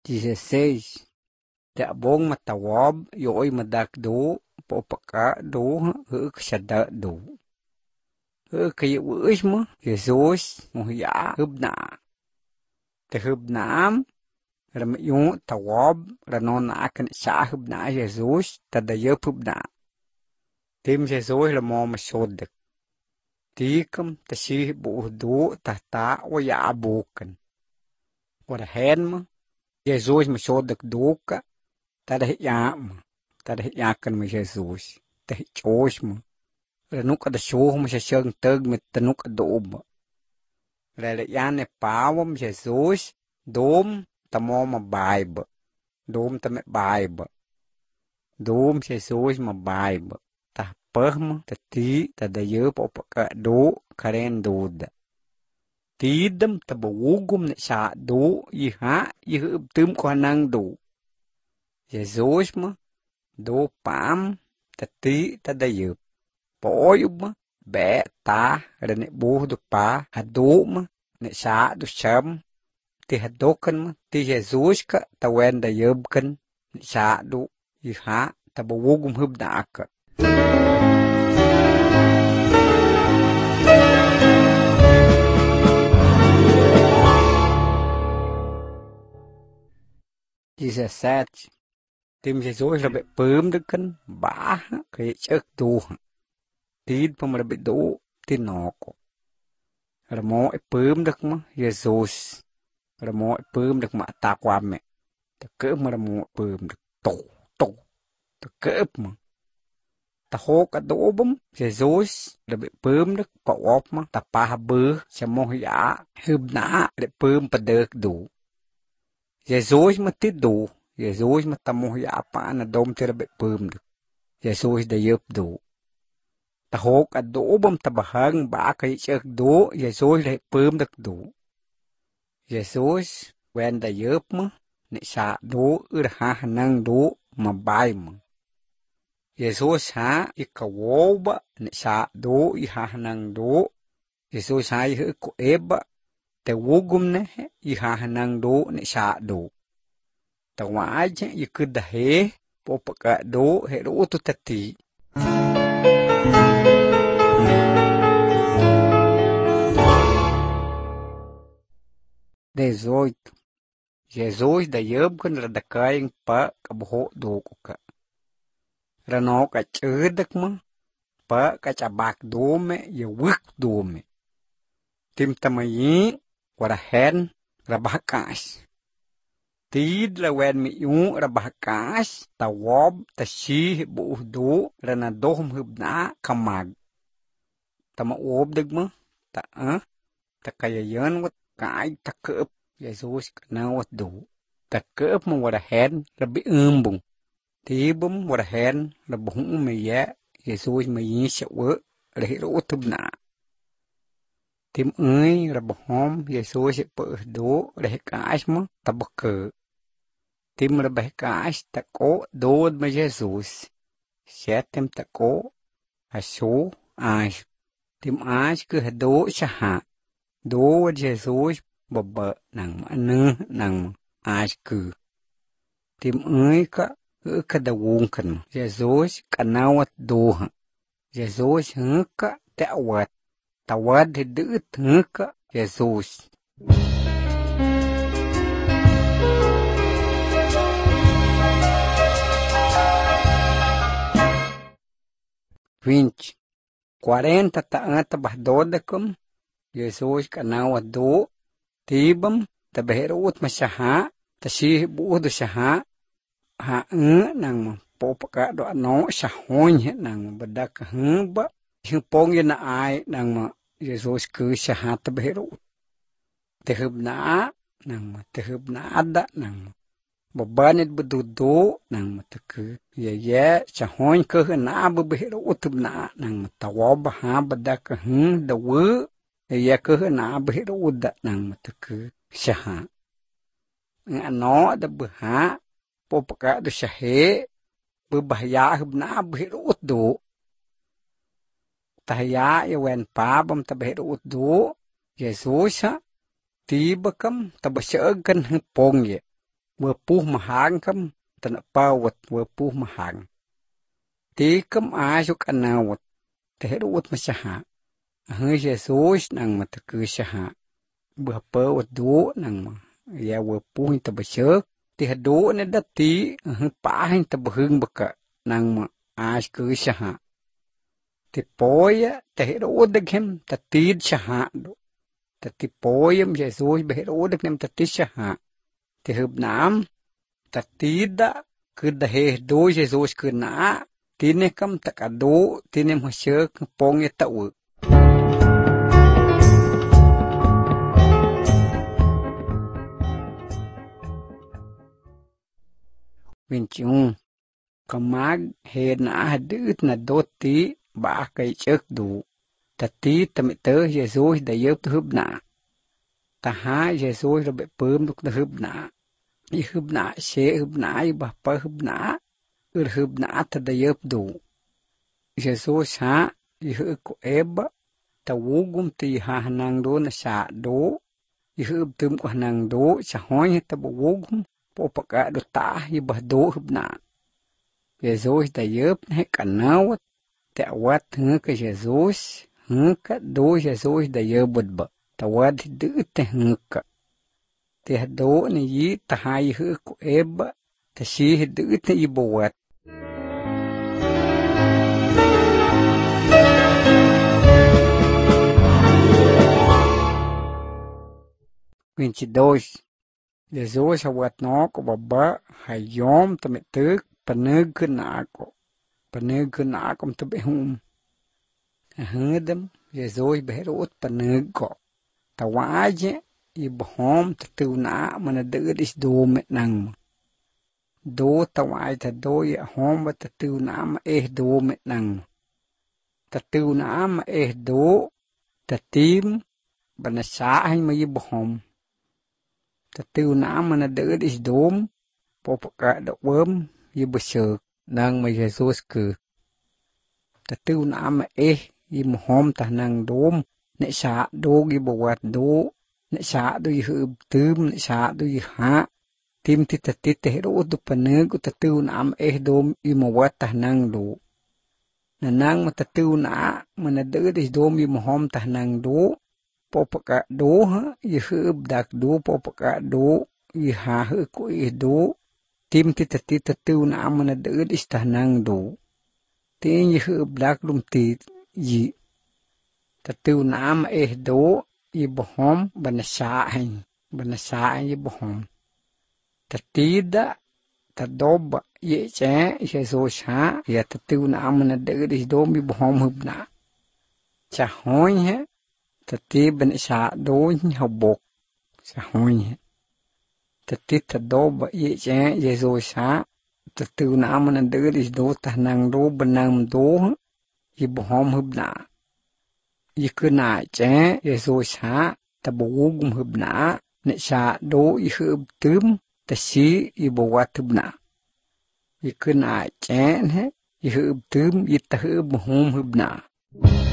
16. Ta'bong matawab yo'y madakdo popaka do huk syada do. Kaya wis mo Jesus mo ya hubna. Te hubnaam ram yung tawab ranon akan sa hubna Jesus tadayep hubna. Tim Jesus ramo masyodek. Tikam tasih buudo tahta o ya abukan. Warahen mo Jesus masyodek doka tadah yakan mo Jesus. Tahi Diyos mo. Ranuk ada syuh mo siya siyang tag mit tanuk adoob. Ralayan pawam Jesus dom tamo mabayba. Dom tame bayba. Dom Jesus mabayba. Tahpah mo tati tadayep opaka do karen doda. Tidam tabawugum na siya do iha ihubtum ko hanang do. Jesus mo do pam tati tadayep. Pooyub mo be ta rane buh do pa hado mo na siya do siyam. Ti hadokan mo ti Jesus ka tawen dayep kan na siya do iha tabawugum hubna aka. Jesus tim Jesus rabe pum dekan bah kaya cek do. Tid pamrabe do tinoko. Ramo pum dek mo Jesus. Ramo pum dek ma takwame. Tekep mo ramo pum dek to. Tekep mo. Tahok adobam Jesus rabe pum dek paop mo tapah beuh samo ya hubna de pum padek do. Jesus mati do. Jesus matamu ya apa na dom tirabe pum dek. Jesus dayep do. Tahok adobam tabahang ba kay cek do. Jesus day pum dek do. Jesus wen dayep mo ni sa do irha nang do mabay mo. Jesus ha ikawoba ni sa do iha nang do. Jesus ha ko eba te wugum ne iha nang do ni sa do. Tawaja ikudahe popaka do hero utu tati. Dezoito. Jesus dayeb kan radakaing pa kabuho do ka. Rano ka chudek mo pa kacabak dome yawik dome. Tim tamayi warahen rabakas. Tid lawen mi yung rabakas tawab tasih buuh do ranadohom hubna kamag. Tamaob deg mo takayayan wat kaay takep Jesus kanawat do. Takep mo warahen rabi umbong. Tibum warahen rabuhong maya Jesus mayi siya rahiro utubna. Tim rabuhom Jesus ipuh do rahikas mo tabake. Tim rabahikas tako dood ma Jesus. Siya tim tako aso as. Tim as kuhado siya. Dood Jesus baba nang nang as ku. Tim ka kadawungkan. Jesus kanawat doha. Jesus ka tawat. Tawad hidut ka Jesus. Vinci. 40 taang tabahdodakam. Jesus kanawat do. Tibam tabaherut masyaha. Tasih buudo syaha. Nang popaka do ano syahonya nang badak hamba. Hupong yun na ay nang Jesus ku syaha tabaherut. Tehub na ada nang babanid bedudo nang mataku. Ya syahonya ke na babaherut na nang matawab ha badak dawa. Ya ke na baherut nang mataku syaha. Ano da baha popaka do syahe babahya hubna baherut do. Tahaya yawen pabam tabaherut do. Jesus ha tibakam tabasyag kan hupong ye. vừa pu mà hàng cấm tận bao vật vừa pu mà hàng tí cấm ai cho cả nào vật thế đốt mà sa hạ hơi Jesus năng mà thực cứ sa hạ vừa bơ vật đố năng mà ya vừa pu hình tập bớt thì hạt đố nên đất tí bả hình tập hưng bậc cả năng mà ai cứ sa hạ thì bói á thế đốt được hem ta tít sa hạ ta tí bói em Jesus bị đốt được nem ta tít sa hạ thì hợp nám ta tida cứ dahe do Jesus cứ na tine kam takado tine masya pong etau Winchung kamag he na hadut na doti ba kay chek du tati tamiter Jesus da yep hub na taha Jesus rabe pum duk da hub na I hub na she hub na I ba pa hub na hub na ta da yep du Jesus ha I hub ko eba ta wugum ti ha hanang do na sa do I hub tum ko hanang do sa hoy ta bu wugum po paka do ta I ba do hub na Jesus da yep he kanawat ta wat hư ka Jesus hư ka do Jesus da yep ba ta wat du te hư ka te do ni yi ta hai hư ko eba ta si du te I bo wat Vinci-2 Jesus hawat no ko baba hayom tametuk paneg na ko tabe hum hadam Jesus beherot paneg ko tawaje ibhom tatuna mana deud is do met nang do tawai ta do ya hom tatuna ma do met nang tatuna ma do tatim banasa hay may ibhom tatuna mana deud is dom popaka da worm yibusuk nang may Jesus ku tatuna ma imhom ta nang dom ne sa do gibawat do ne sa do yhub tum ne sa do yha tim titatit te ro do paneg tatuna ma dom imawat ta nang do nanang matatuna mana deud is dom imhom ta nang do popaka do ha yhub dak do popaka do yha hu ko do tim titatit tatuna mana deud is ta nang do tin yhub dak dum ti yi tatuna ma do ibhom banasa ibhom tatida tadoba ye che Jesus ha ya tatuna mana deud is dom ibhom hubna cha hoy ha tati banasa do hobok cha hoy ha tati tadoba ye che Jesus ha tatuna mana deud is do ta nang do banam do ibhom hubna yikuna che Jesus ha tabugum hubna ne sa do yhub tum ta si ibawat hubna yikuna che he yhub tum yitahub hum hubna